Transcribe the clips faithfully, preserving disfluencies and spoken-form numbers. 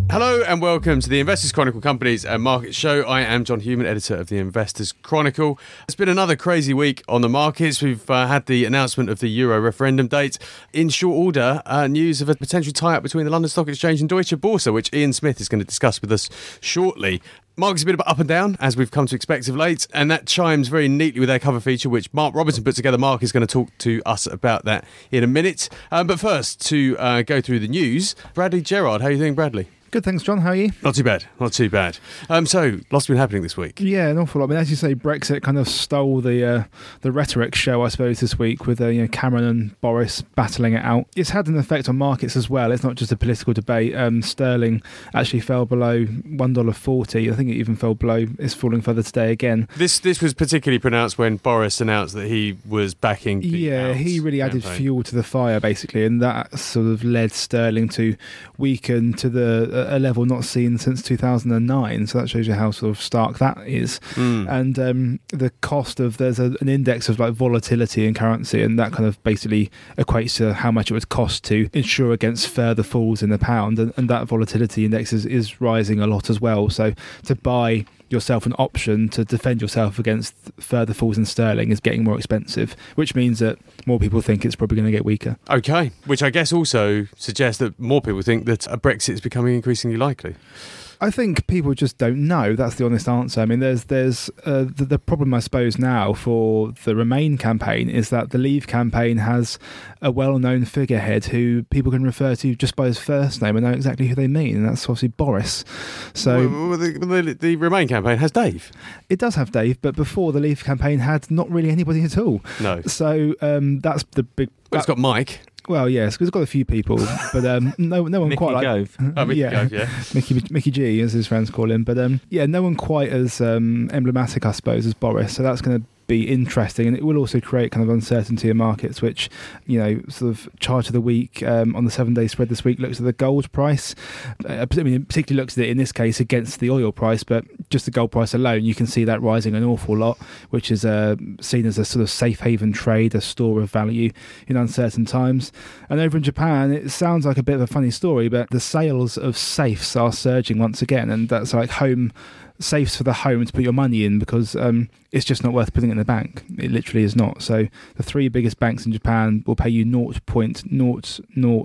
Hello and welcome to the Investors Chronicle Companies and Markets Show. I am John Human, editor of the Investors Chronicle. It's been another crazy week on the markets. We've uh, had the announcement of the Euro referendum date. In short order, uh, news of a potential tie-up between the London Stock Exchange and Deutsche Börse, which Ian Smith is going to discuss with us shortly. Markets a bit up and down, as we've come to expect of late, and that chimes very neatly with our cover feature, which Mark Robinson put together. Mark is going to talk to us about that in a minute. Um, but first, to uh, go through the news, Bradley Gerard. How are you doing, Bradley? Good, thanks, John. How are you? Not too bad, not too bad. Um, so, lots been happening this week. Yeah, an awful lot. I mean, as you say, Brexit kind of stole the uh, the rhetoric show, I suppose, this week with uh, you know, Cameron and Boris battling it out. It's had an effect on markets as well. It's not just a political debate. Um, sterling actually fell below one dollar forty. I think it even fell below. It's falling further today again. This this was particularly pronounced when Boris announced that he was backing the Yeah, he really campaign. added fuel to the fire, basically, and that sort of led sterling to weaken to the a level not seen since two thousand nine, so that shows you how sort of stark that is. Mm. And um, the cost of there's a, an index of like volatility in currency, and that kind of basically equates to how much it would cost to insure against further falls in the pound, and, and that volatility index is, is rising a lot as well. So to buy yourself an option to defend yourself against further falls in sterling is getting more expensive, which means that more people think it's probably going to get weaker. Okay, which I guess also suggests that more people think that a Brexit is becoming increasingly likely. I think people just don't know. That's the honest answer. I mean, there's there's uh, the, the problem, I suppose, now for the Remain campaign is that the Leave campaign has a well-known figurehead who people can refer to just by his first name and know exactly who they mean, and that's obviously Boris. So well, well, the, the, the Remain campaign has Dave. It does have Dave, but before the Leave campaign had not really anybody at all. No. So um, that's the big... Well, it's got Mike. Well, yes, because it's got a few people, but um, no, no one Mickey quite like Gove. Oh, Mickey yeah, Gove, yeah. Mickey, Mickey G, as his friends call him. But um, yeah, no one quite as um, emblematic, I suppose, as Boris. So that's going to be interesting, and it will also create kind of uncertainty in markets, which, you know, sort of chart of the week um, on the seven-day spread this week looks at the gold price. Uh, I mean, it particularly looks at it in this case against the oil price, but just the gold price alone, you can see that rising an awful lot, which is uh, seen as a sort of safe haven trade, a store of value in uncertain times. And over in Japan, it sounds like a bit of a funny story, but the sales of safes are surging once again, and that's like home safes for the home to put your money in, because um, it's just not worth putting it in the bank. It literally is not. So the three biggest banks in Japan will pay you zero point zero zero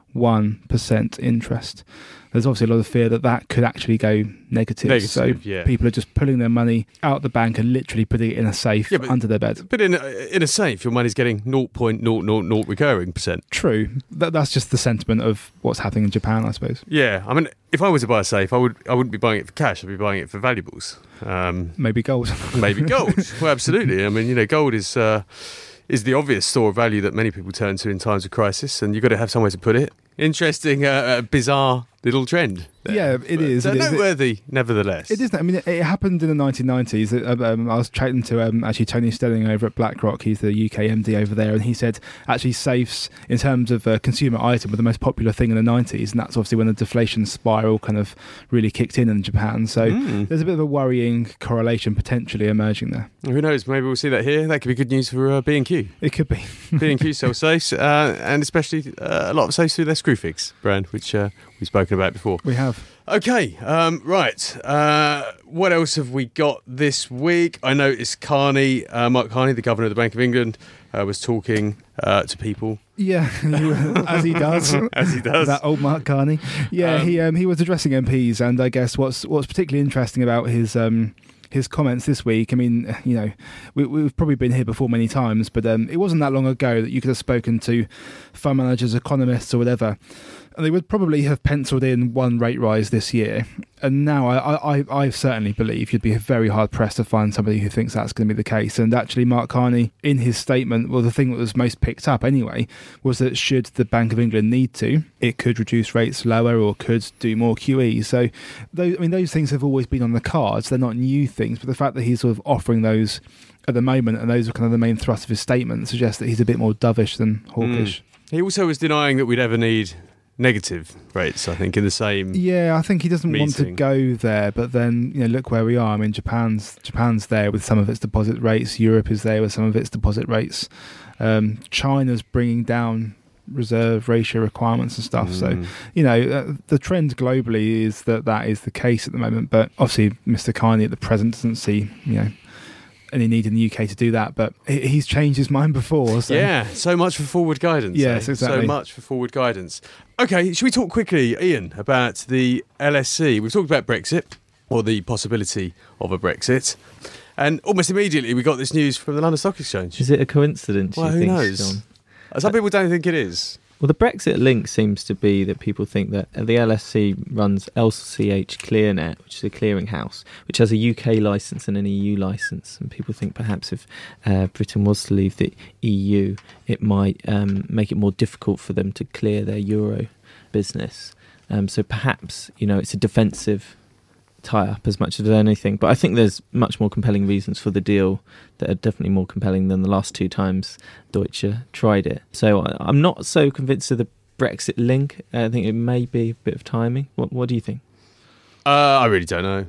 one percent interest. There's obviously a lot of fear that that could actually go negative. Negative, so yeah. people are just pulling their money out the bank and literally putting it in a safe Yeah, but- under their bed. But in a, in a safe, your money's getting zero point zero zero zero recurring percent. True. That, that's just the sentiment of what's happening in Japan, I suppose. Yeah, I mean, if I were to buy a safe, I would I wouldn't be buying it for cash. I'd be buying it for valuables. Um, Maybe gold. maybe gold. Well, absolutely. I mean, you know, gold is uh, is the obvious store of value that many people turn to in times of crisis, and you've got to have somewhere to put it. Interesting, uh, uh, bizarre little trend there. Yeah, it But, is, Uh, it is. noteworthy, nevertheless. It isn't. I mean, it, it happened in the nineteen nineties. Um, I was chatting to um, actually Tony Stelling over at BlackRock. He's the U K M D over there, and he said actually safes, in terms of a consumer item, were the most popular thing in the nineties, and that's obviously when the deflation spiral kind of really kicked in in Japan. So Mm. there's a bit of a worrying correlation potentially emerging there. Who knows? Maybe we'll see that here. That could be good news for uh, B and Q. It could be. B and Q sell safes, uh, and especially uh, a lot of safes through their Screwfix brand, which uh, we've spoken about before. We have. Okay, um, right. Uh, what else have we got this week? I noticed Carney, uh, Mark Carney, the Governor of the Bank of England, uh, was talking uh, to people. Yeah, as he does. As he does. That old Mark Carney. Yeah, Um, he um, he was addressing M Ps, and I guess what's what's particularly interesting about his um, his comments this week, I mean, you know, we, we've probably been here before many times, but um, it wasn't that long ago that you could have spoken to fund managers, economists, or whatever, and they would probably have penciled in one rate rise this year. And now I, I, I certainly believe you'd be very hard pressed to find somebody who thinks that's going to be the case. And actually, Mark Carney, in his statement, well, the thing that was most picked up anyway, was that should the Bank of England need to, it could reduce rates lower or could do more Q E. So, those, I mean, those things have always been on the cards. They're not new things, but the fact that he's sort of offering those at the moment, and those are kind of the main thrust of his statement, suggests that he's a bit more dovish than hawkish. Mm. He also was denying that we'd ever need negative rates, I think, in the same Yeah, I think he doesn't want to meeting. go there, but then, you know, look where we are. I mean, Japan's Japan's there with some of its deposit rates. Europe is there with some of its deposit rates. Um, China's bringing down reserve ratio requirements and stuff. Mm. So, you know, uh, the trend globally is that that is the case at the moment. But obviously, Mister Carney at the present doesn't see, you know, any need in the U K to do that. But he's changed his mind before. So. Yeah, so much for forward guidance. Yes, eh? exactly. So much for forward guidance. Okay, should we talk quickly, Ian, about the L S C? We've talked about Brexit, or the possibility of a Brexit. And almost immediately we got this news from the London Stock Exchange. Is it a coincidence, well, you who think, knows? John? Some people don't think it is. Well, the Brexit link seems to be that people think that the L S C runs L C H ClearNet, which is a clearing house, which has a U K licence and an E U licence. And people think perhaps if uh, Britain was to leave the E U, it might um, make it more difficult for them to clear their euro business. Um, so perhaps, you know, it's a defensive tie-up as much as anything. But I think there's much more compelling reasons for the deal that are definitely more compelling than the last two times Deutsche tried it. So I, I'm not so convinced of the Brexit link. I think it may be a bit of timing. What, what do you think? Uh, I really don't know.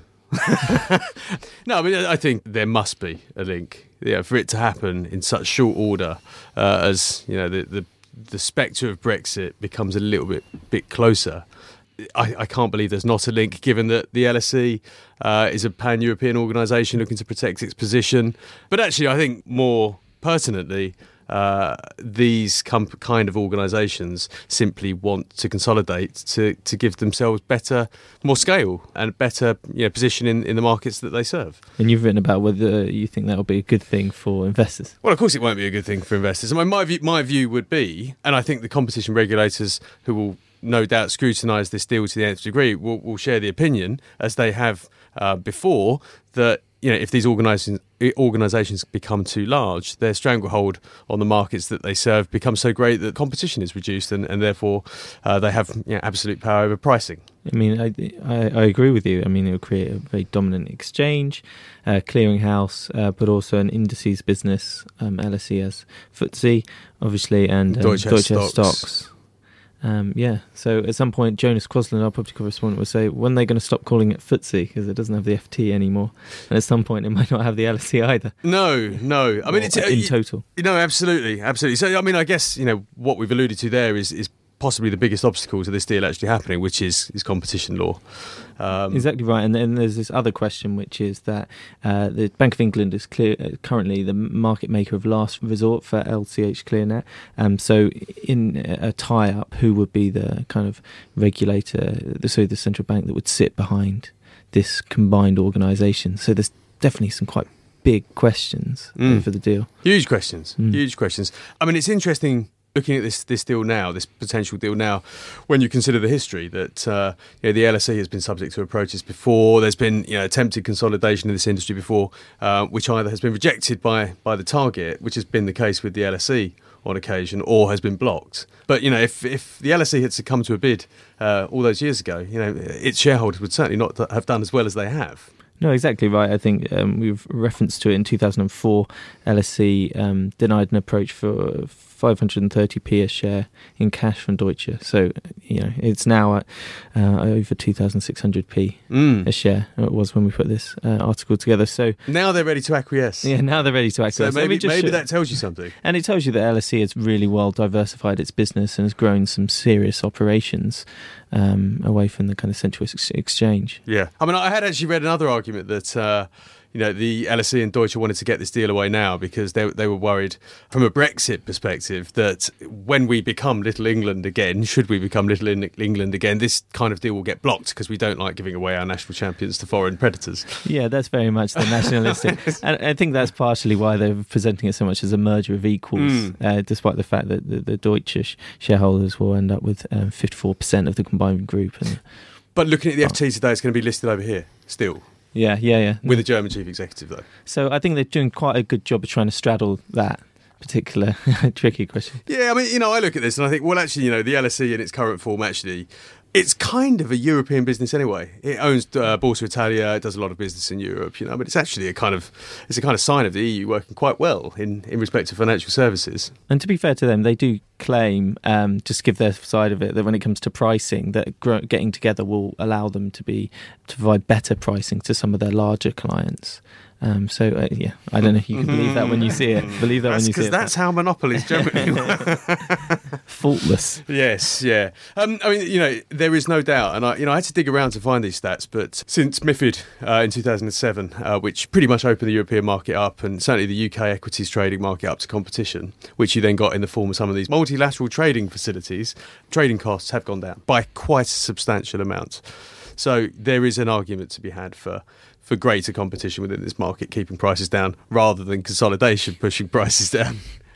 No, I mean, I think there must be a link. Yeah, for it to happen in such short order, uh, as you know, the, the the spectre of Brexit becomes a little bit bit closer. I, I can't believe there's not a link, given that the L S C uh, is a pan-European organisation looking to protect its position. But actually, I think more pertinently, uh, these com- kind of organisations simply want to consolidate to, to give themselves better, more scale and better, you know, position in, in the markets that they serve. And you've written about whether you think that will be a good thing for investors. Well, of course it won't be a good thing for investors. I mean, my view, my view would be, and I think the competition regulators who will no doubt scrutinise this deal to the nth degree will, will share the opinion, as they have uh, before, that you know if these organisations organisations become too large, their stranglehold on the markets that they serve becomes so great that competition is reduced, and, and therefore uh, they have you know, absolute power over pricing. I mean, I, I, I agree with you. I mean, it will create a very dominant exchange, uh, clearinghouse, uh, but also an indices business. Um, L S E has F T S E, obviously, and um, Deutsche, Deutsche has stocks. stocks. Um, yeah, so at some point, Jonas Quasland, our property correspondent, will say, when are they going to stop calling it F T S E? Because it doesn't have the F T anymore. And at some point, it might not have the L S E either. No, no. I mean, it's, in uh, total. You know, absolutely, absolutely. So, I mean, I guess, you know, what we've alluded to there is, is possibly the biggest obstacle to this deal actually happening, which is, is competition law. Um, exactly right. And then there's this other question, which is that uh, the Bank of England is clear, uh, currently the market maker of last resort for L C H ClearNet. Um, so in a tie-up, who would be the kind of regulator, the, so the central bank that would sit behind this combined organisation? So there's definitely some quite big questions mm. over the deal. Huge questions, Mm. huge questions. I mean, it's interesting looking at this this deal now, this potential deal now, when you consider the history that uh, you know, the L S E has been subject to approaches before. There's been you know attempted consolidation in this industry before, uh, which either has been rejected by by the target, which has been the case with the L S E on occasion, or has been blocked. But you know, if if the L S E had succumbed to a bid uh, all those years ago, you know, its shareholders would certainly not have done as well as they have. No, exactly right. I think um, we've referenced to it in two thousand four. L S E um, denied an approach for five hundred thirty p a share in cash from Deutsche. So, you know, it's now at uh, over two thousand six hundred p mm. a share. It was when we put this uh, article together. So now they're ready to acquiesce. Yeah, now they're ready to acquiesce. So maybe, just maybe show, that tells you something. And it tells you that L S E has really well diversified its business and has grown some serious operations um, away from the kind of central ex- exchange. Yeah. I mean, I had actually read another argument that uh, you know, the L S E and Deutsche wanted to get this deal away now because they they were worried from a Brexit perspective that when we become Little England again, should we become Little England again, this kind of deal will get blocked because we don't like giving away our national champions to foreign predators. Yeah, that's very much the nationalistic. And I think that's partially why they're presenting it so much as a merger of equals, mm. uh, despite the fact that the, the Deutsche shareholders will end up with um, fifty-four percent of the combined group. And, but looking at the oh. F T today, it's going to be listed over here still. Yeah, yeah, yeah. With a German chief executive, though. So I think they're doing quite a good job of trying to straddle that particular tricky question. Yeah, I mean, you know, I look at this and I think, well, actually, you know, the L S E in its current form, actually, it's kind of a European business anyway. It owns uh, Borsa Italia, it does a lot of business in Europe, you know, but it's actually a kind of, it's a kind of sign of the E U working quite well in, in respect to financial services. And to be fair to them, they do claim, um, just give their side of it, that when it comes to pricing, that gr- getting together will allow them to be to provide better pricing to some of their larger clients. Um, so uh, yeah, I don't know if you can believe that when you see it. Believe that that's when you see it. Because that's how monopolies generally work. Faultless. Yes, yeah. Um, I mean, you know, there is no doubt, and I, you know, I had to dig around to find these stats. But since MiFID uh, in two thousand seven, uh, which pretty much opened the European market up, and certainly the U K equities trading market up to competition, which you then got in the form of some of these multilateral trading facilities, trading costs have gone down by quite a substantial amount. So there is an argument to be had for. for greater competition within this market, keeping prices down rather than consolidation pushing prices down.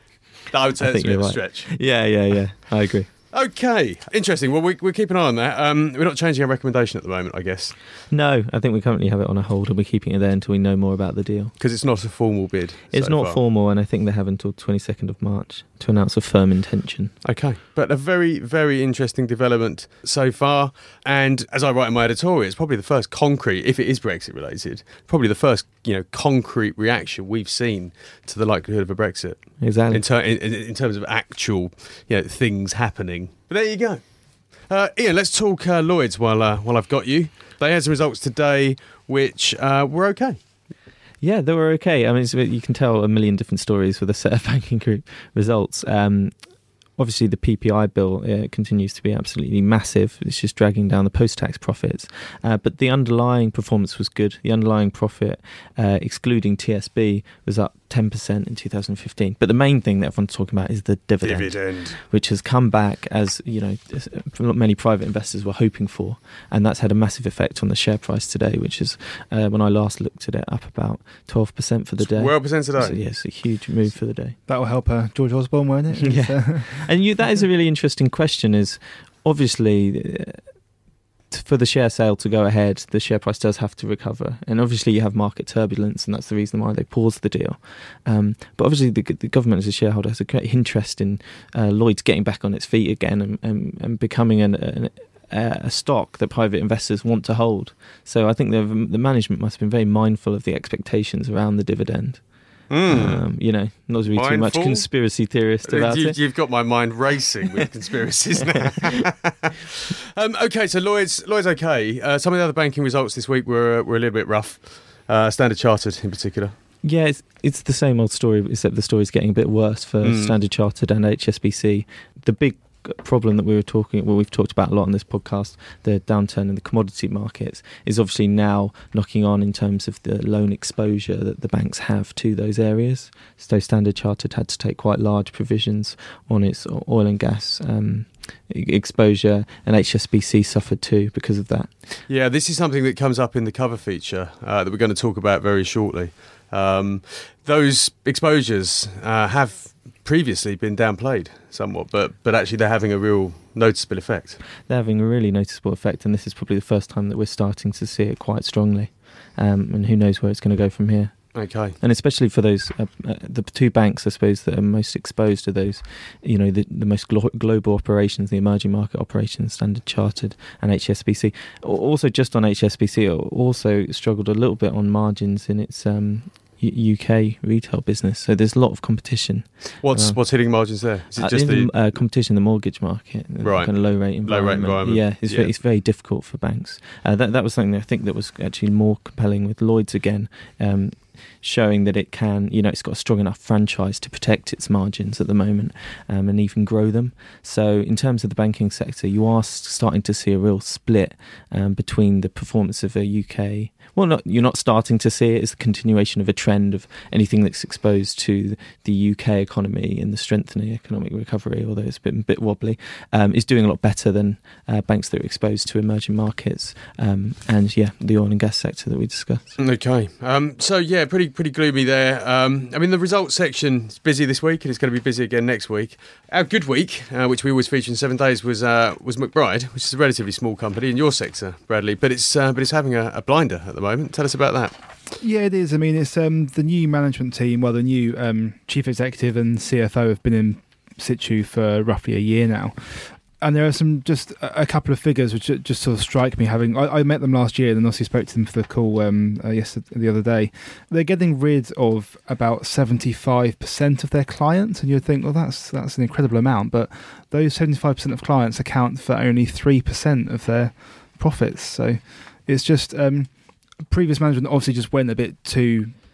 I would say that's a bit of a stretch. Yeah, yeah, yeah. I agree. Okay, interesting. Well, we, we'll keep an eye on that. Um, we're not changing our recommendation at the moment, I guess. No, I think we currently have it on a hold and we're keeping it there until we know more about the deal. Because it's not a formal bid. It's so not far. formal, and I think they have until twenty-second of March to announce a firm intention. Okay, but a very, very interesting development so far. And as I write in my editorial, it's probably the first concrete, if it is Brexit related, probably the first, you know, concrete reaction we've seen to the likelihood of a Brexit. Exactly. In, ter- in, in terms of actual, you know, things happening. But there you go. Uh, Ian, let's talk uh, Lloyds while uh, while I've got you. They had some results today which uh, were okay. Yeah, they were okay. I mean, it's, you can tell a million different stories with a set of banking group results. Um, obviously, the P P I bill uh, continues to be absolutely massive. It's just dragging down the post-tax profits. Uh, but the underlying performance was good. The underlying profit, uh, excluding T S B, was up ten percent in two thousand fifteen. But the main thing that everyone's talking about is the dividend, Dividend. which has come back as, you know, many private investors were hoping for. And that's had a massive effect on the share price today, which is, uh, when I last looked at it, up about twelve percent for the day. twelve percent today. So, yes, a huge move for the day. That will help uh, George Osborne, won't it? Yeah. And you, that is a really interesting question, is obviously... Uh, for the share sale to go ahead, the share price does have to recover, and obviously you have market turbulence, and that's the reason why they paused the deal. Um, but obviously the, the government as a shareholder has a great interest in uh, Lloyds getting back on its feet again and, and, and becoming an, an, a stock that private investors want to hold. So I think the, the management must have been very mindful of the expectations around the dividend. Mm. Um, you know, not to be too much Mindful? conspiracy theorist about you, it. You've got my mind racing with conspiracies now. um, okay, so Lloyd's, Lloyd's okay. Uh, some of the other banking results this week were were a little bit rough. Uh, Standard Chartered in particular. Yeah, it's, it's the same old story, except the story's getting a bit worse for Mm. Standard Chartered and H S B C. The big problem that we were talking, well, we've talked about a lot on this podcast, the downturn in the commodity markets, is obviously now knocking on in terms of the loan exposure that the banks have to those areas. So Standard Chartered had to take quite large provisions on its oil and gas um, exposure, and H S B C suffered too because of that. Yeah, this is something that comes up in the cover feature uh, that we're going to talk about very shortly. Um, those exposures uh, have previously been downplayed somewhat, but but actually they're having a real noticeable effect. They're having a really noticeable effect, and this is probably the first time that we're starting to see it quite strongly. Um, and who knows where it's going to go from here. Okay. And especially for those, uh, uh, the two banks, I suppose, that are most exposed to those, you know, the, the most glo- global operations, the emerging market operations, Standard Chartered and H S B C. Also, just on H S B C, it also struggled a little bit on margins in its um, U K retail business. So there's a lot of competition. What's Uh, what's hitting margins there? Is it Uh, just in the the uh, competition in the mortgage market, the Right. kind of low rate environment. Low rate environment. Yeah, it's, Yeah. Very, it's very difficult for banks. Uh, that that was something that I think that was actually more compelling with Lloyds again, um, showing that it can, you know, it's got a strong enough franchise to protect its margins at the moment, um, and even grow them. So in terms of the banking sector, you are starting to see a real split um, between the performance of a U K. Well, not, you're not starting to see it. It's the continuation of a trend of anything that's exposed to the U K economy and the strengthening economic recovery, although it's been a bit wobbly, um, is doing a lot better than uh, banks that are exposed to emerging markets um, and, yeah, the oil and gas sector that we discussed. Okay. Um, so, yeah, pretty pretty gloomy there. Um, I mean, the results section is busy this week, and it's going to be busy again next week. Our good week, uh, which we always feature in seven days, was uh, was McBride, which is a relatively small company in your sector, Bradley, but it's uh, but it's having a, a blinder at the moment. Tell us about that. Yeah, it is. I mean, it's um, the new management team, well, the new um, chief executive and C F O have been in situ for roughly a year now. And there are some just a couple of figures which just sort of strike me. Having I, I met them last year, and then also spoke to them for the call um, uh, yesterday, the other day. They're getting rid of about seventy-five percent of their clients, and you'd think, well, that's that's an incredible amount. But those seventy-five percent of clients account for only three percent of their profits. So it's just um, previous management obviously just went a bit too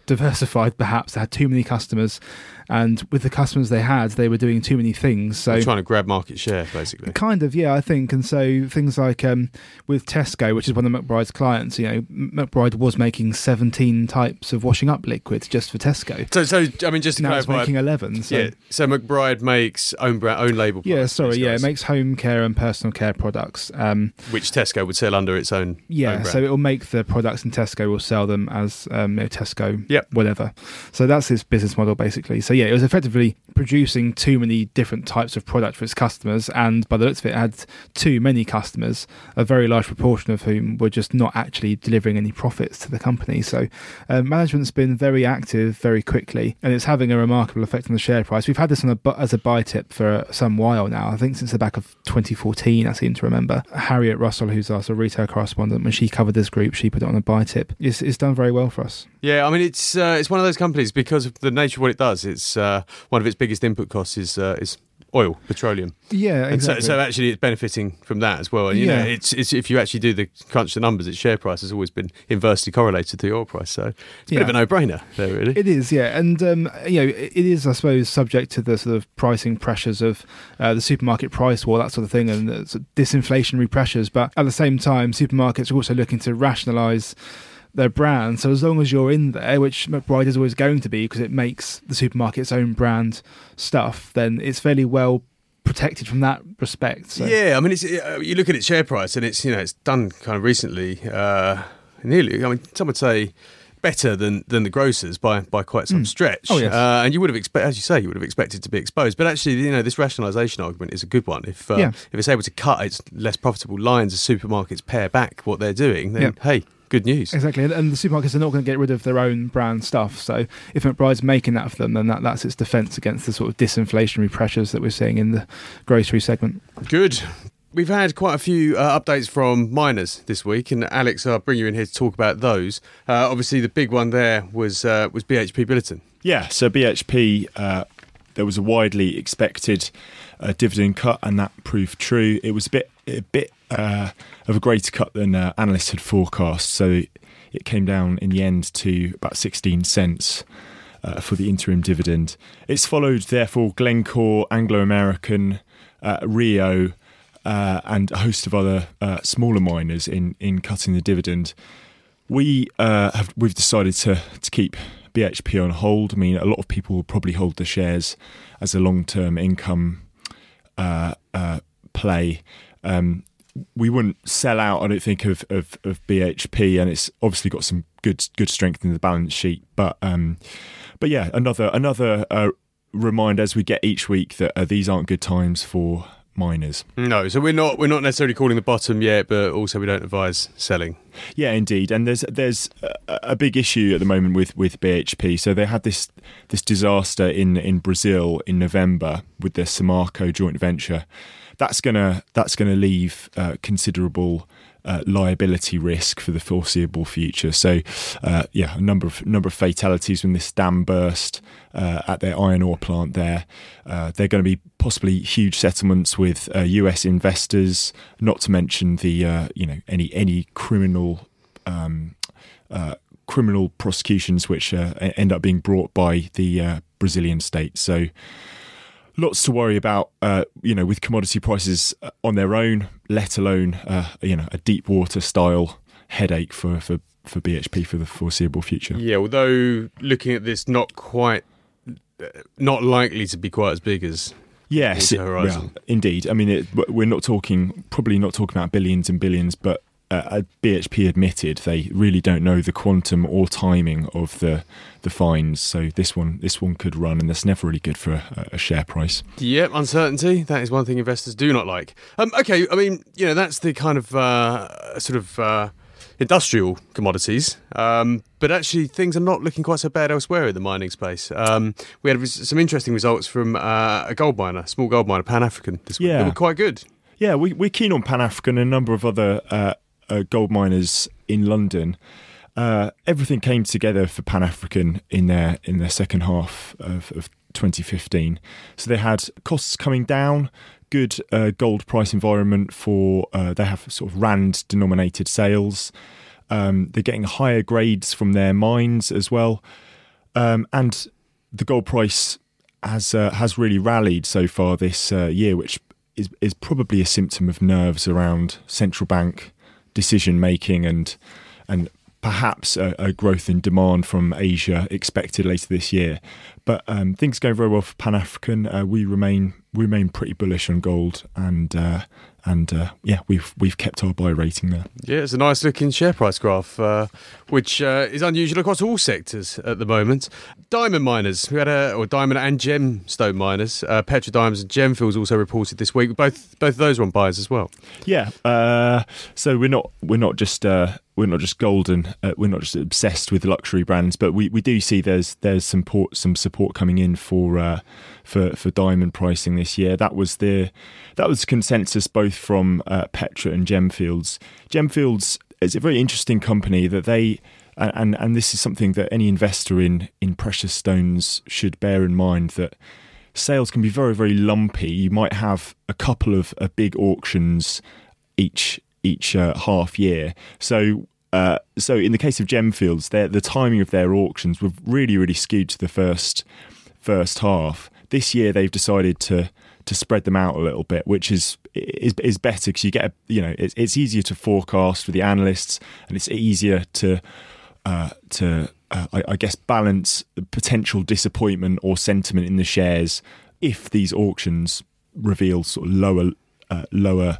diversified, perhaps. They had too many customers, and with the customers they had, they were doing too many things. So They're trying to grab market share, basically. Kind of, yeah, I think. And so things like um, with Tesco, which is one of McBride's clients, you know, McBride was making seventeen types of washing up liquids just for Tesco. So, so I mean, just to now it's clarify, making eleven. So. Yeah. So McBride makes own brand, own label. Yeah, sorry, yeah, it guys, makes home care and personal care products, um, which Tesco would sell under its own. yeah, own brand. so it will make the products, and Tesco will sell them as um, you know, Tesco, Yep. whatever. So that's its business model, basically. So yeah, it was effectively producing too many different types of product for its customers, and by the looks of it, it had too many customers, a very large proportion of whom were just not actually delivering any profits to the company. So uh, management's been very active very quickly, and it's having a remarkable effect on the share price. We've had this on a, bu- as a buy tip for some while now. I think since the back of twenty fourteen, I seem to remember. Harriet Russell, who's our sort of retail correspondent, when she covered this group, she put it on a buy tip. It's, it's done very well for us. Yeah, I mean, it's uh, it's one of those companies, because of the nature of what it does. It's uh, one of its biggest input costs is uh, is oil, petroleum. Yeah, exactly. And so, so actually, it's benefiting from that as well. And you Yeah. know, it's it's if you actually do the crunch the numbers, its share price has always been inversely correlated to the oil price. So it's a Yeah. bit of a no-brainer there, really. It is, yeah, and um, you know, it is, I suppose, subject to the sort of pricing pressures of uh, the supermarket price war, that sort of thing, and the sort of disinflationary pressures. But at the same time, supermarkets are also looking to rationalise their brand. So as long as you're in there, which McBride is always going to be, because it makes the supermarket's own brand stuff, then it's fairly well protected from that respect. So. Yeah, I mean, it's uh, you look at its share price, and it's you know it's done kind of recently, uh, nearly. I mean, some would say better than, than the grocers by by quite some Mm. stretch. Oh, yes. uh, and you would have expected, as you say, you would have expected to be exposed. But actually, you know, this rationalisation argument is a good one. If uh, Yeah. if it's able to cut its less profitable lines as supermarkets pare back what they're doing, then Yeah. hey, good news. Exactly, and, and the supermarkets are not going to get rid of their own brand stuff. So if McBride's making that for them, then that, that's its defence against the sort of disinflationary pressures that we're seeing in the grocery segment. Good. We've had quite a few uh, updates from miners this week, and Alex, I'll bring you in here to talk about those. Uh, obviously, the big one there was uh, was B H P Billiton. Yeah, so B H P, uh, there was a widely expected uh, dividend cut, and that proved true. It was a bit a bit uh, of a greater cut than uh, analysts had forecast, so it came down in the end to about sixteen cents uh, for the interim dividend. It's followed, therefore, Glencore, Anglo American, uh, Rio, uh, and a host of other uh, smaller miners in in cutting the dividend. We uh, have we've decided to to keep B H P on hold. I mean, a lot of people will probably hold the shares as a long-term income uh, uh, play. Um, we wouldn't sell out, I don't think, of, of, of B H P, and it's obviously got some good good strength in the balance sheet. But um, but yeah, another another uh, reminder as we get each week that uh, these aren't good times for miners. No, so we're not we're not necessarily calling the bottom yet, but also we don't advise selling. Yeah, indeed, and there's there's a, a big issue at the moment with, with B H P. So they had this this disaster in, in Brazil in November with their Samarco joint venture. That's gonna that's gonna leave uh, considerable uh, liability risk for the foreseeable future. So, uh, yeah, a number of number of fatalities when this dam burst uh, at their iron ore plant there. Uh, they're going to be possibly huge settlements with uh, U S investors, not to mention the uh, you know any any criminal um, uh, criminal prosecutions which uh, end up being brought by the uh, Brazilian state. So lots to worry about, uh, you know, with commodity prices on their own, let alone uh, you know a deep water style headache for, for, for B H P for the foreseeable future. Yeah, although looking at this, not quite, not likely to be quite as big as. Yes, it, well, indeed. I mean, it, we're not talking, probably not talking about billions and billions, but uh, B H P admitted they really don't know the quantum or timing of the the fines. So this one, this one could run, and that's never really good for a, a share price. Yep, uncertainty. That is one thing investors do not like. Um, okay, I mean, you know, that's the kind of uh, sort of uh, industrial commodities. Um, but actually, things are not looking quite so bad elsewhere in the mining space. Um, we had some interesting results from uh, a gold miner, small gold miner, Pan African, this week. Yeah. They were quite good. Yeah, we, we're keen on Pan African and a number of other uh, uh, gold miners in London. Uh, everything came together for Pan African in their in their second half of, of twenty fifteen. So they had costs coming down, good uh, gold price environment for uh, they have sort of rand denominated sales. Um, they're getting higher grades from their mines as well. um, and the gold price has uh, has really rallied so far this uh, year, which is is probably a symptom of nerves around central bank decision making and and perhaps a, a growth in demand from Asia expected later this year. But um, things go very well for Pan African. Uh, we remain we remain pretty bullish on gold, and uh, and uh, yeah, we've we've kept our buy rating there. Yeah, it's a nice looking share price graph, uh, which uh, is unusual across all sectors at the moment. Diamond miners, we had a or diamond and gemstone miners, uh, Petra Diamonds and Gemfields also reported this week. Both both of those were on buyers as well. Yeah, uh, so we're not we're not just. Uh, We're not just golden. Uh, we're not just obsessed with luxury brands, but we, we do see there's there's some support some support coming in for uh, for for diamond pricing this year. That was the that was consensus both from uh, Petra and Gemfields. Gemfields is a very interesting company that they and and this is something that any investor in in precious stones should bear in mind, that sales can be very very lumpy. You might have a couple of uh, big auctions each. each uh, half year. So uh, so in the case of Gemfields, the timing of their auctions were really, really skewed to the first first half. This year they've decided to to spread them out a little bit, which is is, is better because you get a, you know it's, it's easier to forecast for the analysts, and it's easier to uh, to uh, I, I guess balance the potential disappointment or sentiment in the shares if these auctions reveal sort of lower uh, lower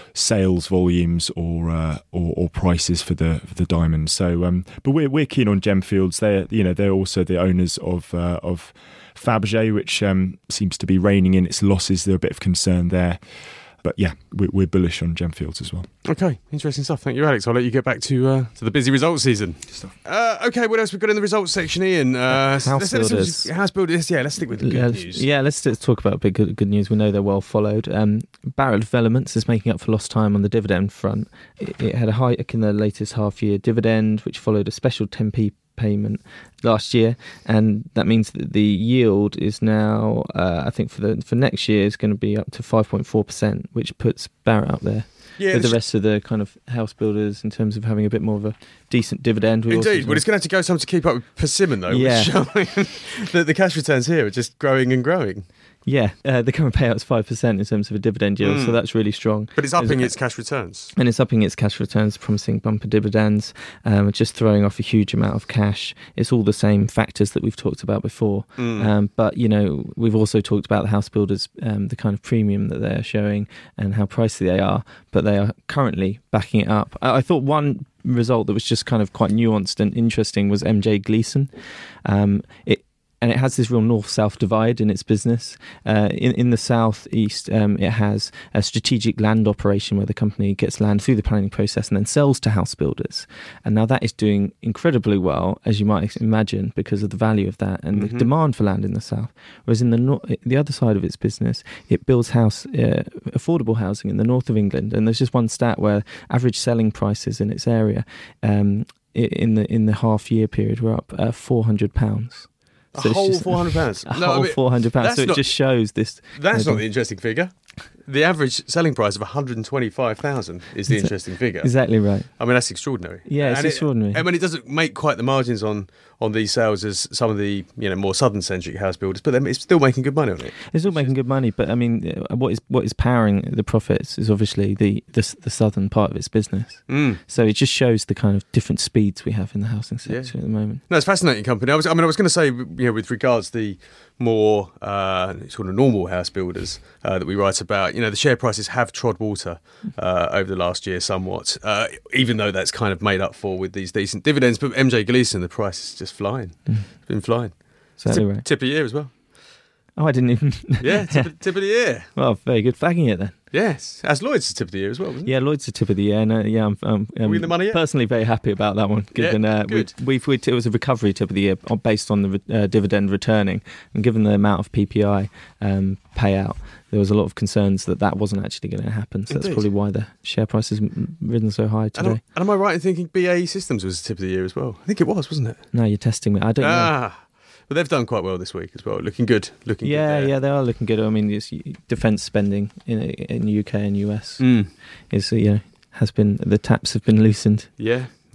sales volumes or, uh, or or prices for the for the diamonds. So, um, but we're we're keen on Gemfields. They're you know they're also the owners of uh, of Fabergé, which um, seems to be reining in its losses. There's a bit of concern there. But yeah, we're, we're bullish on Gemfields as well. Okay, interesting stuff. Thank you, Alex. I'll let you get back to uh, to the busy results season. Uh, okay, what else we've got in the results section, Ian? Uh, house let's, builders. Let's, house builders. Yeah, let's stick with the good let's, news. Yeah, let's, let's talk about a bit good, good news. We know they're well followed. Um, Barratt Developments is making up for lost time on the dividend front. It, it had a hike in the latest half-year dividend, which followed a special ten p payment last year, and that means that the yield is now, uh, I think for the for next year, is going to be up to five point four percent, which puts Barratt up there yeah, with the rest of the kind of house builders in terms of having a bit more of a decent dividend. We Indeed, well, it's going to have to go some to keep up with Persimmon, though, yeah. which showing that the cash returns here are just growing and growing. Yeah, uh, the current payout is five percent in terms of a dividend yield, mm. so that's really strong. But it's upping its cash returns. And it's upping its cash returns, promising bumper dividends, um, just throwing off a huge amount of cash. It's all the same factors that we've talked about before. Mm. Um, but, you know, we've also talked about the house builders, um, the kind of premium that they're showing and how pricey they are, but they are currently backing it up. I, I thought one result that was just kind of quite nuanced and interesting was M J Gleeson. Um, it And it has this real north-south divide in its business. Uh, in, in the south-east, um, it has a strategic land operation where the company gets land through the planning process and then sells to house builders. And now that is doing incredibly well, as you might imagine, because of the value of that and mm-hmm. the demand for land in the south. Whereas in the no- the other side of its business, it builds house uh, affordable housing in the north of England. And there's just one stat where average selling prices in its area um, in the in the half-year period were up uh, four hundred pounds. So a whole just, four hundred pounds. A no, whole I mean, four hundred pounds. So it not, just shows this. That's uh, not the interesting figure. The average selling price of one hundred twenty-five thousand is the interesting figure. Exactly right. I mean, that's extraordinary. Yeah, it's and extraordinary. It, I mean, it doesn't make quite the margins on, on these sales as some of the you know more southern-centric house builders, but it's still making good money on it. It's still making good money, but I mean, what is what is powering the profits is obviously the the, the southern part of its business. Mm. So it just shows the kind of different speeds we have in the housing sector yeah. at the moment. No, it's a fascinating company. I was, I mean, I was going to say, you know, with regards to the more uh, sort of normal house builders uh, that we write about, you know, the share prices have trod water uh, over the last year somewhat, uh, even though that's kind of made up for with these decent dividends. But M J Gleeson, the price is just flying. Mm. It's been flying. Exactly tip, right. Tip of the year as well. Oh, I didn't even... yeah, tip, tip of the year. Well, very good flagging it then. Yes, as Lloyd's the tip of the year as well, wasn't it? Yeah, Lloyd's the tip of the year. No, yeah, I'm, I'm, I'm Are we in the money yet? Personally very happy about that one. Given yeah, uh, good. We, we've, we, it was a recovery tip of the year based on the uh, dividend returning, and given the amount of P P I um, payout, there was a lot of concerns that that wasn't actually going to happen. So Indeed. That's probably why the share price has risen so high today. And, and am I right in thinking B A E Systems was the tip of the year as well? I think it was, wasn't it? No, you're testing me. I don't ah. know. But they've done quite well this week as well. Looking good. Looking yeah, good. Yeah, yeah, they are looking good. I mean, it's, defence spending in in U K and U S mm. is, you know, has been, the taps have been loosened. Yeah, yeah.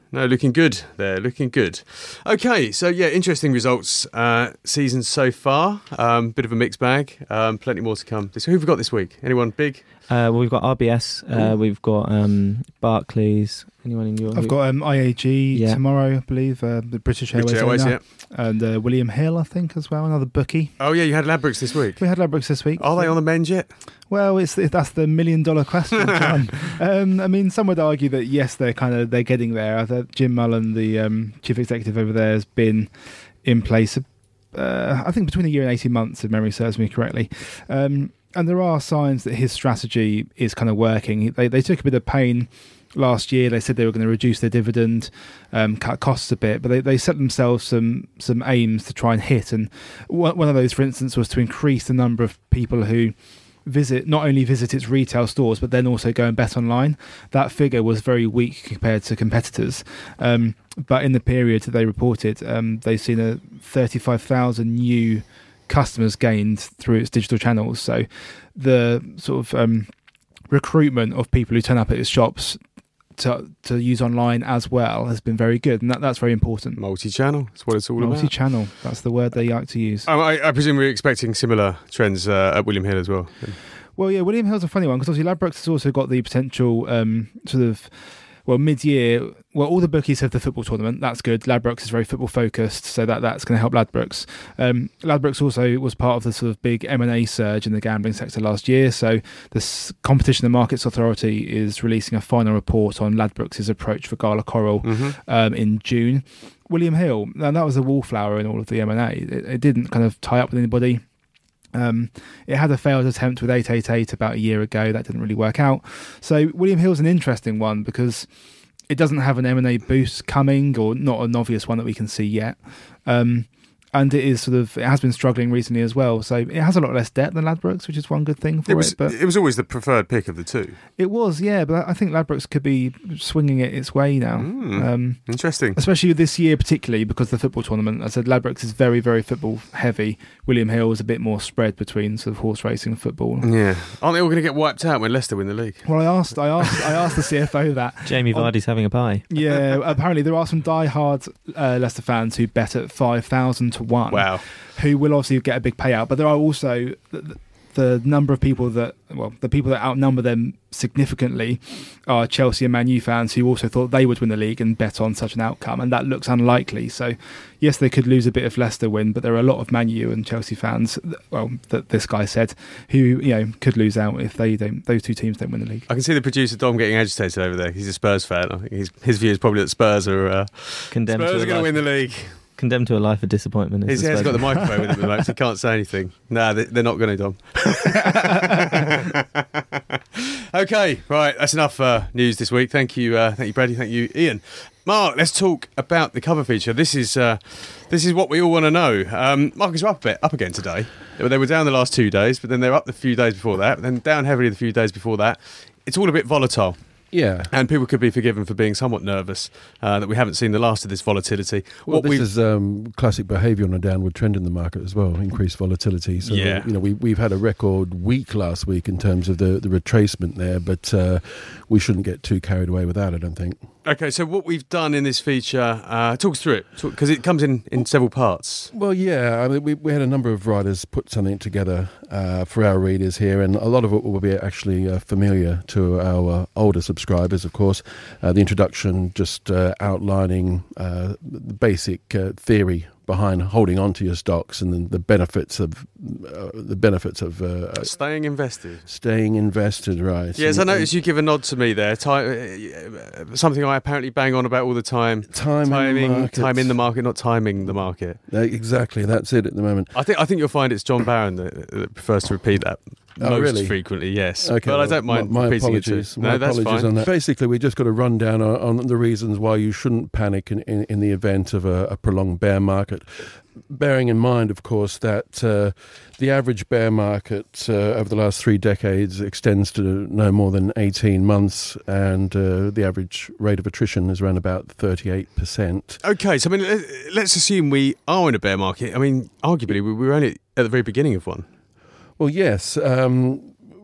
No, looking good there, looking good. Okay, so yeah, interesting results uh, season so far. Um, bit of a mixed bag. Um, plenty more to come. This, who have we got this week? Anyone big? Uh, well, we've got R B S, uh, we've got um, Barclays. Anyone in your? I've got um, I A G Yeah. tomorrow, I believe, uh, the British Airways, British Airways, owner. yeah. And uh, William Hill, I think, as well, another bookie. Oh yeah, you had Ladbrokes this week. We had Ladbrokes this week. Are they on the mend yet? Well, it's that's the million dollar question, John. um, I mean, some would argue that yes, they're kind of they're getting there. I thought Jim Mullen, the um, chief executive over there, has been in place. Uh, I think between a year and eighteen months, if memory serves me correctly. Um, and there are signs that his strategy is kind of working. They they took a bit of pain last year. They said they were going to reduce their dividend, um, cut costs a bit, but they, they set themselves some some aims to try and hit. And one one of those, for instance, was to increase the number of people who visit not only visit its retail stores but then also go and bet online. That figure was very weak compared to competitors, um, but in the period that they reported, um, they've seen a thirty-five thousand new customers gained through its digital channels. So the sort of um, recruitment of people who turn up at its shops to to use online as well has been very good, and that, that's very important. Multi-channel, that's what it's all about. Multi-channel, that's the word they like to use. Um, I, I presume we're expecting similar trends uh, at William Hill as well. Well, yeah, William Hill's a funny one because obviously Ladbrokes has also got the potential um, sort of, well, mid-year. Well, all the bookies have the football tournament. That's good. Ladbrokes is very football focused, so that that's going to help Ladbrokes. Um, Ladbrokes also was part of the sort of big M and A surge in the gambling sector last year. So the Competition and Markets Authority is releasing a final report on Ladbrokes' approach for Gala Coral Mm-hmm. um, in June. William Hill, now that was a wallflower in all of the M and A. It, it didn't kind of tie up with anybody. Um, it had a failed attempt with eight eight eight about a year ago. That didn't really work out. So William Hill's an interesting one because it doesn't have an M and A boost coming, or not an obvious one that we can see yet. Um, and it is sort of it has been struggling recently as well. So it has a lot less debt than Ladbrokes, which is one good thing for It was, it. But it was always the preferred pick of the two. it was, yeah. But I think Ladbrokes could be swinging it its way now. Mm. Um, Interesting. Especially this year, particularly because the football tournament. I said Ladbrokes is very, very football heavy. William Hill is a bit more spread between sort of horse racing and football. Yeah, aren't they all going to get wiped out when Leicester win the league? Well, I asked, I asked, I asked the C F O that. Jamie Vardy's having a pie. Yeah, apparently there are some die-hard uh, Leicester fans who bet at five thousand to one. Wow. Who will obviously get a big payout, but there are also the, the number of people that, well, the people that outnumber them significantly are Chelsea and Man U fans who also thought they would win the league and bet on such an outcome, and that looks unlikely. So, yes, they could lose a bit if Leicester win, but there are a lot of Man U and Chelsea fans, well, that this guy said, who you know could lose out if they don't, those two teams don't win the league. I can see the producer Dom getting agitated over there. He's a Spurs fan. I think his his view is probably that Spurs are uh, Condemned Spurs to are a going to life- win the league. Condemned to a life of disappointment. is He's, the he's got the Spurs. microphone with him at the moment, so he can't say anything. No, they, they're not going to, Dom. Okay, right. That's enough uh, news this week. Thank you, uh, thank you, Brady. Thank you, Ian. Mark, let's talk about the cover feature. This is uh, this is what we all want to know. Um, markets were up a bit, up again today. They were down the last two days, but then they were up the few days before that, then down heavily the few days before that. It's all a bit volatile. Yeah. And people could be forgiven for being somewhat nervous uh, that we haven't seen the last of this volatility. Well, What this we've- is um, classic behaviour on a downward trend in the market as well, increased volatility. So, Yeah. you know, we, we've had a record week last week in terms of the, the retracement there, but uh, we shouldn't get too carried away with that, I don't think. Okay, so what we've done in this feature, uh, talk us through it, because it comes in, in several parts. Well, yeah, I mean, we, we had a number of writers put something together uh, for our readers here, and a lot of it will be actually uh, familiar to our uh, older subscribers, of course. Uh, the introduction just uh, outlining uh, the basic uh, theory behind holding on to your stocks and the, the benefits of uh, the benefits of uh, Staying invested. staying invested, right? Yes, I And- noticed you give a nod to me there. Ti- uh, something I apparently bang on about all the time. Time Timing, in the market. time in the market, not timing the market. Uh, exactly, that's it at the moment. I think I think you'll find it's John Barron that, that prefers to repeat that Oh, most really? frequently. Yes, Okay, but I well, don't mind My, my repeating apologies. it too. My No, that's apologies fine. on that. Basically, we just got a rundown on, on the reasons why you shouldn't panic in, in, in the event of a, a prolonged bear market. Bearing in mind, of course, that uh, the average bear market uh, over the last three decades extends to no more than eighteen months, and uh, the average rate of attrition is around about thirty-eight percent. Okay, so I mean, let- let's assume we are in a bear market. I mean, arguably, we we were only at the very beginning of one. Well, yes. Um,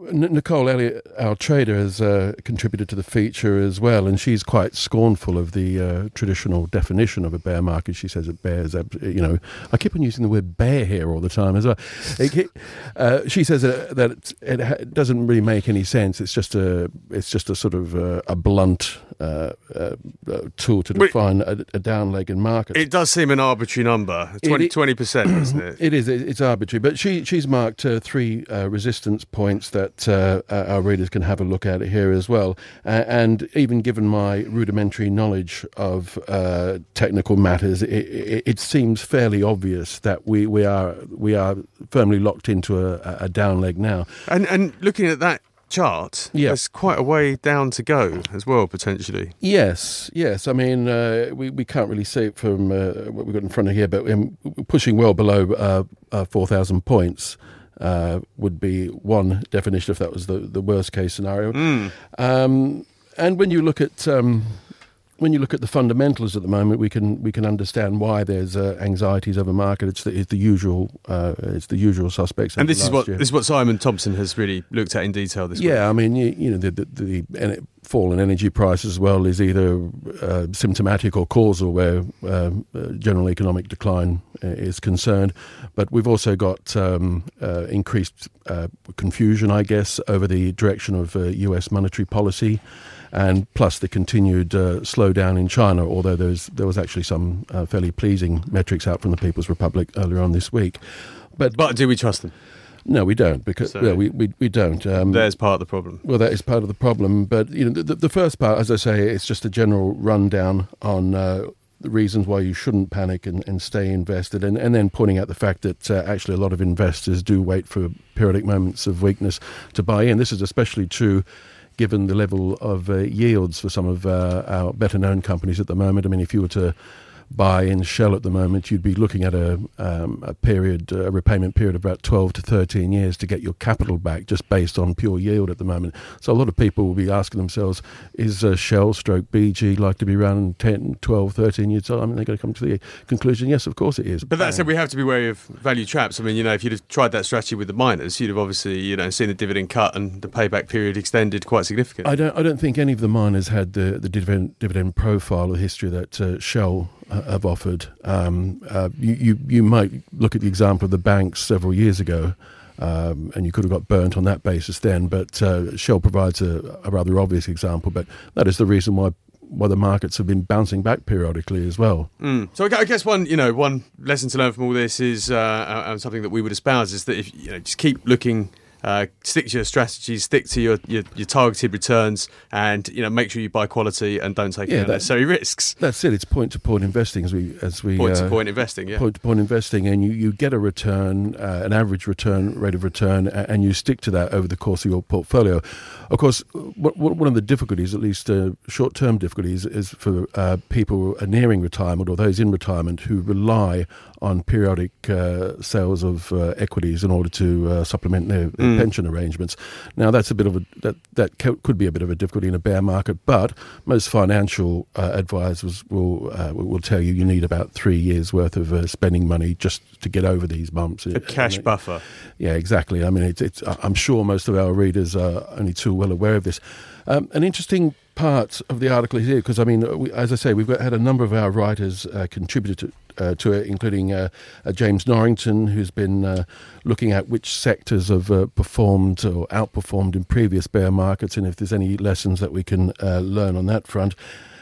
N- Nicole Elliott, our trader, has uh, contributed to the feature as well, and she's quite scornful of the uh, traditional definition of a bear market. She says it bears, ab- you know, I keep on using the word bear here all the time as well. It, uh, she says that, that it, it, ha- it doesn't really make any sense. It's just a, it's just a sort of uh, a blunt uh, uh, uh, tool to define a, a down leg in markets. It does seem an arbitrary number, twenty percent, doesn't it? It is. It's arbitrary, but she she's marked uh, three uh, resistance points that uh, our readers can have a look at here as well. Uh, and even given my rudimentary knowledge of uh, technical matters, it, it, it seems fairly obvious that we, we are we are firmly locked into a, a down leg now. And and looking at that chart, yeah. there's quite a way down to go as well, potentially. Yes, yes. I mean, uh, we, we can't really see it from uh, what we've got in front of here, but we're pushing well below uh, uh, four thousand points uh, would be one definition if that was the, the worst case scenario. Mm. Um, and when you look at... Um, When you look at the fundamentals at the moment, we can we can understand why there's uh, anxieties over market. It's the, it's the usual uh, it's the usual suspects. And this is what year. this is what Simon Thompson has really looked at in detail this week. Yeah, I mean, you, you know, the, the, the fall in energy prices as well is either uh, symptomatic or causal, where um, uh, general economic decline is concerned. But we've also got um, uh, increased uh, confusion, I guess, over the direction of uh, U S monetary policy. And plus the continued uh, slowdown in China, although there's, there was actually some uh, fairly pleasing metrics out from the People's Republic earlier on this week. But But do we trust them? No, we don't, because So no, we, we we don't. Um, there's part of the problem. Well, that is part of the problem. But you know, the, the first part, as I say, it's just a general rundown on uh, the reasons why you shouldn't panic and, and stay invested, and, and then pointing out the fact that uh, actually a lot of investors do wait for periodic moments of weakness to buy in. This is especially true given the level of uh, yields for some of uh, our better-known companies at the moment. I mean, if you were to buy in Shell at the moment, you'd be looking at a, um, a period, a repayment period of about twelve to thirteen years to get your capital back, just based on pure yield at the moment. So a lot of people will be asking themselves, is uh, Shell stroke B G like to be around ten, twelve, thirteen years old? I mean, they're going to come to the conclusion, yes, of course it is. But that said, we have to be wary of value traps. I mean, you know, if you'd have tried that strategy with the miners, you'd have obviously, you know, seen the dividend cut and the payback period extended quite significantly. I don't, I don't think any of the miners had the, the dividend, dividend profile or history that uh, Shell uh, have offered. Um, uh, you, you, you might look at the example of the banks several years ago, um, and you could have got burnt on that basis then, but uh, Shell provides a, a rather obvious example, but that is the reason why why the markets have been bouncing back periodically as well. Mm. So I guess one, you know, one lesson to learn from all this is, uh, uh, something that we would espouse is that if you know, just keep looking. Uh, stick to your strategies, stick to your, your, your targeted returns, and you know make sure you buy quality and don't take yeah, any that, unnecessary risks. That's it. It's point to point investing, as we as we point uh, to point investing. Yeah, point to point investing, and you, you get a return, uh, an average return rate of return, and you stick to that over the course of your portfolio. Of course, what, what, one of the difficulties, at least uh, short term difficulties, is for uh, people nearing retirement or those in retirement who rely on periodic uh, sales of uh, equities in order to uh, supplement their, their mm. pension arrangements. Now, that's a bit of a that that could be a bit of a difficulty in a bear market, but most financial uh, advisors will uh, will tell you you need about three years worth of uh, spending money just to get over these bumps. A cash I mean, buffer. Yeah, exactly. I mean, it's, it's I'm sure most of our readers are only too well aware of this. Um, an interesting part of the article is here because, I mean, we, as I say, we've got, had a number of our writers uh, contributed to Uh, to it, including uh, uh, James Norrington, who's been uh, looking at which sectors have uh, performed or outperformed in previous bear markets, and if there's any lessons that we can uh, learn on that front.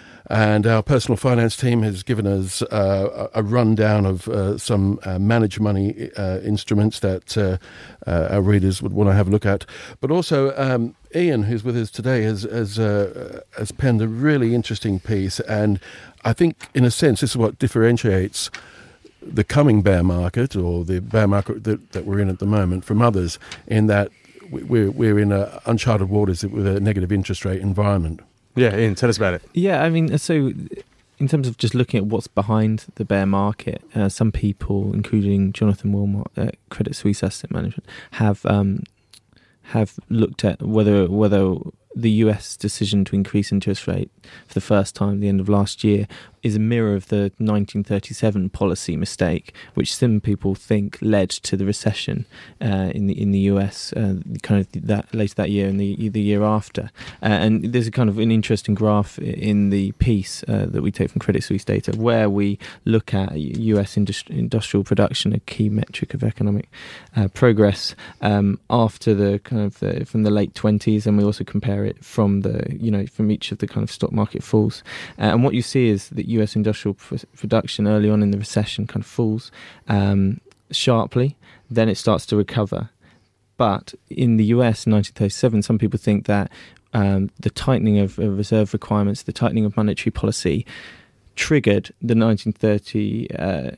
And our personal finance team has given us uh, a rundown of uh, some uh, managed money uh, instruments that uh, uh, our readers would want to have a look at. But also, um, Ian, who's with us today, has has, uh, has penned a really interesting piece, and I think, in a sense, this is what differentiates the coming bear market or the bear market that, that we're in at the moment from others, in that we're we're in a uncharted waters with a negative interest rate environment. Yeah, Ian, tell us about it. Yeah, I mean, so in terms of just looking at what's behind the bear market, uh, some people, including Jonathan Wilmot at Credit Suisse Asset Management, have um, have looked at whether whether the U S decision to increase interest rate for the first time at the end of last year is a mirror of the nineteen thirty-seven policy mistake, which some people think led to the recession uh, in the in the U S uh, kind of that later that year and the the year after. Uh, and there's a kind of an interesting graph in the piece uh, that we take from Credit Suisse data, where we look at U S industri- industrial production, a key metric of economic uh, progress, um, after the kind of the, from the late twenties, and we also compare it from the you know from each of the kind of stock market falls. Uh, and what you see is that U S industrial pr- production early on in the recession kind of falls um, sharply, then it starts to recover. But in the U S in nineteen thirty-seven, some people think that um, the tightening of uh, reserve requirements, the tightening of monetary policy, triggered the nineteen thirty-seven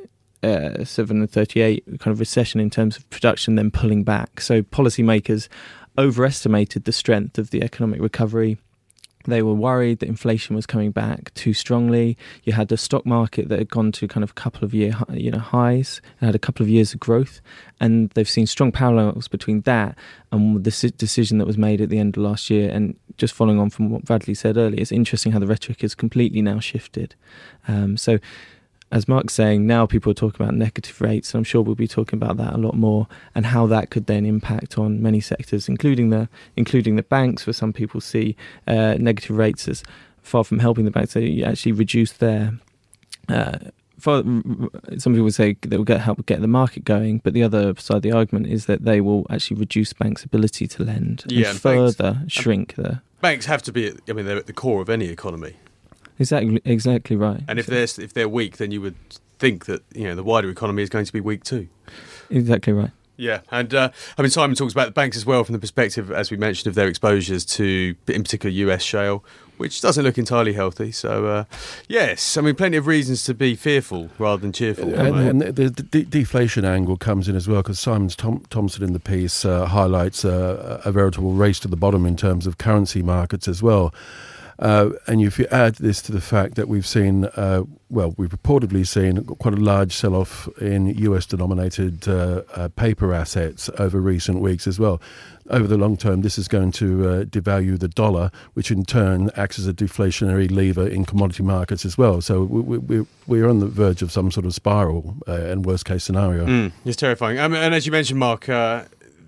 and thirty-eight kind of recession in terms of production, then pulling back. So policymakers overestimated the strength of the economic recovery. They were worried that inflation was coming back too strongly. You had the stock market that had gone to kind of a couple of year you know highs and had a couple of years of growth, and they've seen strong parallels between that and the decision that was made at the end of last year. And just following on from what Bradley said earlier, it's interesting how the rhetoric has completely now shifted. Um, so. As Mark's saying, now people are talking about negative rates, and I'm sure we'll be talking about that a lot more, and how that could then impact on many sectors, including the including the banks, where some people see uh, negative rates as far from helping the banks. They actually reduce their. Uh, for, some people say they will get help get the market going, but the other side of the argument is that they will actually reduce banks' ability to lend yeah, and further banks, shrink the. Banks have to be. I mean, they're at the core of any economy. Exactly, exactly right. And if they're if they're weak, then you would think that you know the wider economy is going to be weak too. Exactly right. Yeah, and uh, I mean Simon talks about the banks as well from the perspective, as we mentioned, of their exposures to, in particular, U S shale, which doesn't look entirely healthy. So, uh, yes, I mean plenty of reasons to be fearful rather than cheerful. And, and the, the de- deflation angle comes in as well, because Simon Tom- Thompson in the piece uh, highlights uh, a veritable race to the bottom in terms of currency markets as well. Uh, and if you add this to the fact that we've seen, uh, well, we've reportedly seen quite a large sell-off in U S-denominated uh, uh, paper assets over recent weeks as well. Over the long term, this is going to uh, devalue the dollar, which in turn acts as a deflationary lever in commodity markets as well. So we, we, we're on the verge of some sort of spiral uh, and worst-case scenario. Mm, it's terrifying. Um, and as you mentioned, Mark, uh,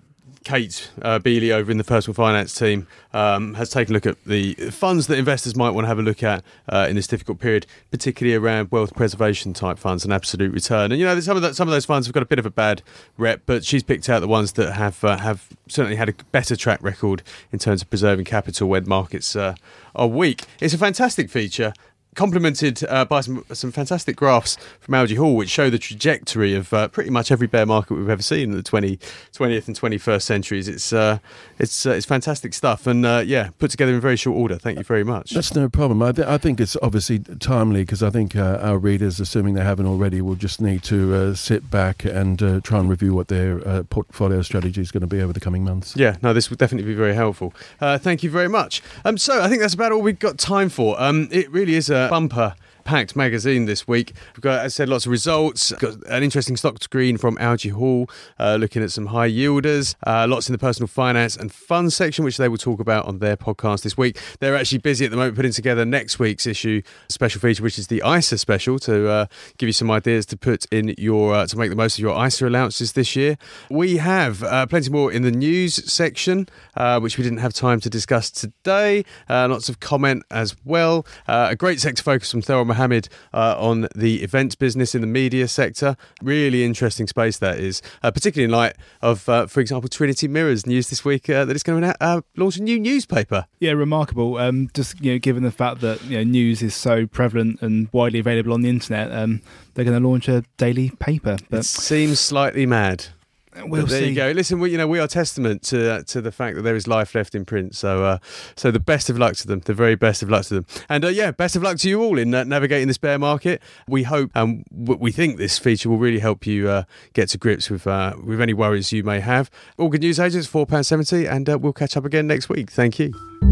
Kate uh, Bealey over in the personal finance team um, has taken a look at the funds that investors might want to have a look at uh, in this difficult period, particularly around wealth preservation type funds and absolute return. And you know, some of that, some of those funds have got a bit of a bad rep, but she's picked out the ones that have uh, have certainly had a better track record in terms of preserving capital when markets uh, are weak. It's a fantastic feature, complemented uh, by some some fantastic graphs from Algy Hall, which show the trajectory of uh, pretty much every bear market we've ever seen in the twentieth and twenty-first centuries. It's uh, it's uh, it's fantastic stuff, and uh, yeah, put together in very short order. Thank you very much. That's no problem. I, th- I think it's obviously timely, because I think uh, our readers, assuming they haven't already, will just need to uh, sit back and uh, try and review what their uh, portfolio strategy is going to be over the coming months. Yeah, no, this will definitely be very helpful. Uh, thank you very much. Um, so I think that's about all we've got time for. Um, it really is a bumper packed magazine this week. We've got, as I said, lots of results. Got an interesting stock screen from Algy Hall, uh, looking at some high yielders. Uh, lots in the personal finance and funds section, which they will talk about on their podcast this week. They're actually busy at the moment putting together next week's issue special feature, which is the I S A special, to uh, give you some ideas to put in your uh, to make the most of your I S A allowances this year. We have uh, plenty more in the news section, uh, which we didn't have time to discuss today. Uh, lots of comment as well. Uh, a great sector focus from Thurl Mohammed uh, on the events business in the media sector. Really interesting space that is, uh, particularly in light of, uh, for example, Trinity Mirror's news this week uh, that it's going to uh, launch a new newspaper. Yeah, remarkable. Um, just you know, given the fact that you know news is so prevalent and widely available on the internet, um, they're going to launch a daily paper. But it seems slightly mad. We'll but there see. you go. Listen, we, you know, we are testament to uh, to the fact that there is life left in print. So, uh, so the best of luck to them. The very best of luck to them. And uh, yeah, best of luck to you all in uh, navigating this bear market. We hope and um, we think this feature will really help you uh, get to grips with uh, with any worries you may have. All Good News Agents, four pounds seventy, and uh, we'll catch up again next week. Thank you.